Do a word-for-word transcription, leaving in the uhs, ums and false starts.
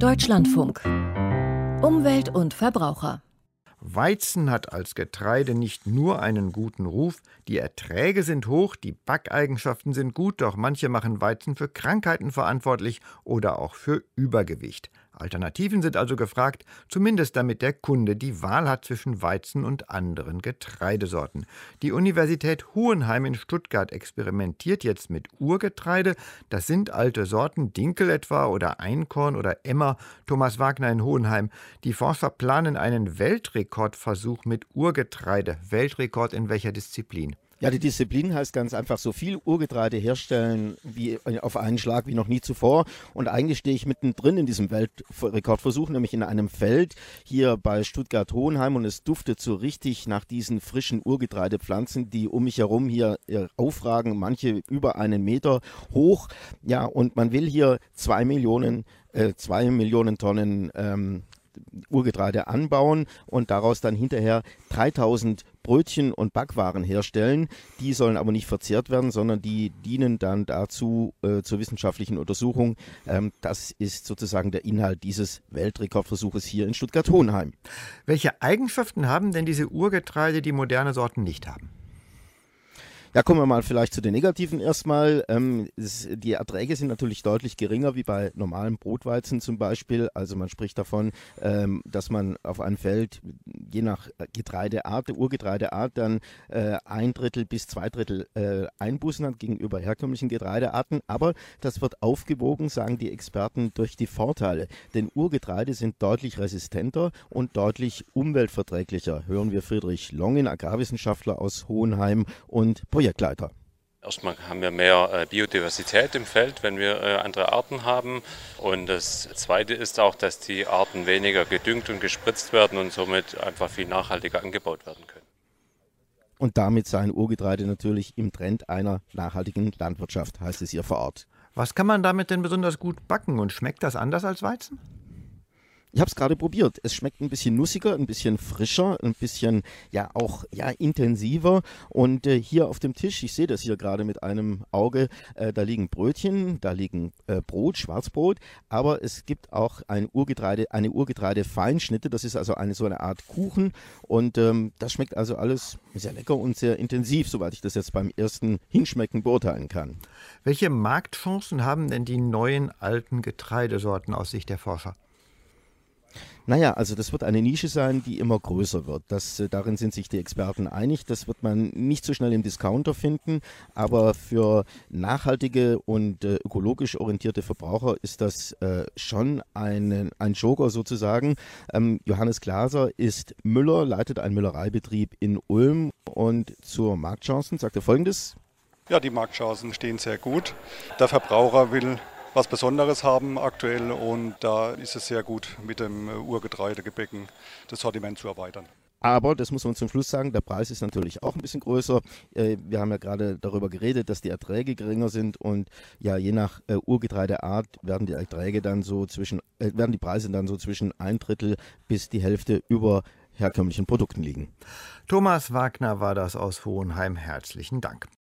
Deutschlandfunk. Umwelt und Verbraucher. Weizen hat als Getreide nicht nur einen guten Ruf, die Erträge sind hoch, die Backeigenschaften sind gut, doch manche machen Weizen für Krankheiten verantwortlich oder auch für Übergewicht. Alternativen sind also gefragt, zumindest damit der Kunde die Wahl hat zwischen Weizen und anderen Getreidesorten. Die Universität Hohenheim in Stuttgart experimentiert jetzt mit Urgetreide. Das sind alte Sorten, Dinkel etwa oder Einkorn oder Emmer. Thomas Wagner in Hohenheim. Die Forscher planen einen Weltrekordversuch mit Urgetreide. Weltrekord in welcher Disziplin? Ja, die Disziplin heißt ganz einfach, so viel Urgetreide herstellen wie auf einen Schlag wie noch nie zuvor. Und eigentlich stehe ich mittendrin in diesem Weltrekordversuch, nämlich in einem Feld hier bei Stuttgart-Hohenheim. Und es duftet so richtig nach diesen frischen Urgetreidepflanzen, die um mich herum hier aufragen, manche über einen Meter hoch. Ja, und man will hier zwei Millionen, äh, zwei Millionen Tonnen ähm, Urgetreide anbauen und daraus dann hinterher dreitausend Brötchen und Backwaren herstellen. Die sollen aber nicht verzehrt werden, sondern die dienen dann dazu äh, zur wissenschaftlichen Untersuchung. Ähm, das ist sozusagen der Inhalt dieses Weltrekordversuches hier in Stuttgart-Hohenheim. Welche Eigenschaften haben denn diese Urgetreide, die moderne Sorten nicht haben? Ja, kommen wir mal vielleicht zu den Negativen erstmal. Ähm, es, die Erträge sind natürlich deutlich geringer wie bei normalem Brotweizen zum Beispiel. Also man spricht davon, ähm, dass man auf einem Feld je nach Getreideart, Urgetreideart, dann äh, ein Drittel bis zwei Drittel äh, Einbußen hat gegenüber herkömmlichen Getreidearten. Aber das wird aufgewogen, sagen die Experten, durch die Vorteile. Denn Urgetreide sind deutlich resistenter und deutlich umweltverträglicher. Hören wir Friedrich Longen, Agrarwissenschaftler aus Hohenheim und Projektleiter. Erstmal haben wir mehr äh, Biodiversität im Feld, wenn wir äh, andere Arten haben. Und das Zweite ist auch, dass die Arten weniger gedüngt und gespritzt werden und somit einfach viel nachhaltiger angebaut werden können. Und damit seien Urgetreide natürlich im Trend einer nachhaltigen Landwirtschaft, heißt es hier vor Ort. Was kann man damit denn besonders gut backen und schmeckt das anders als Weizen? Ich habe es gerade probiert. Es schmeckt ein bisschen nussiger, ein bisschen frischer, ein bisschen ja auch ja intensiver. Und äh, hier auf dem Tisch, ich sehe das hier gerade mit einem Auge, äh, da liegen Brötchen, da liegen äh, Brot, Schwarzbrot, aber es gibt auch ein Urgetreide, eine Urgetreide-Feinschnitte. Das ist also eine so eine Art Kuchen und ähm, das schmeckt also alles sehr lecker und sehr intensiv, soweit ich das jetzt beim ersten Hinschmecken beurteilen kann. Welche Marktchancen haben denn die neuen alten Getreidesorten aus Sicht der Forscher? Naja, also das wird eine Nische sein, die immer größer wird. Das, äh, darin sind sich die Experten einig. Das wird man nicht so schnell im Discounter finden, aber für nachhaltige und äh, ökologisch orientierte Verbraucher ist das äh, schon ein, ein Joker sozusagen. Ähm, Johannes Glaser ist Müller, leitet einen Müllereibetrieb in Ulm und zur Marktchancen sagt er Folgendes. Ja, die Marktchancen stehen sehr gut. Der Verbraucher will was Besonderes haben aktuell und da ist es sehr gut, mit dem Urgetreidegebäcken das Sortiment zu erweitern. Aber, das muss man zum Schluss sagen, der Preis ist natürlich auch ein bisschen größer. Wir haben ja gerade darüber geredet, dass die Erträge geringer sind und ja, je nach Urgetreideart werden die Erträge dann so zwischen, äh, werden die Preise dann so zwischen ein Drittel bis die Hälfte über herkömmlichen Produkten liegen. Thomas Wagner war das aus Hohenheim. Herzlichen Dank.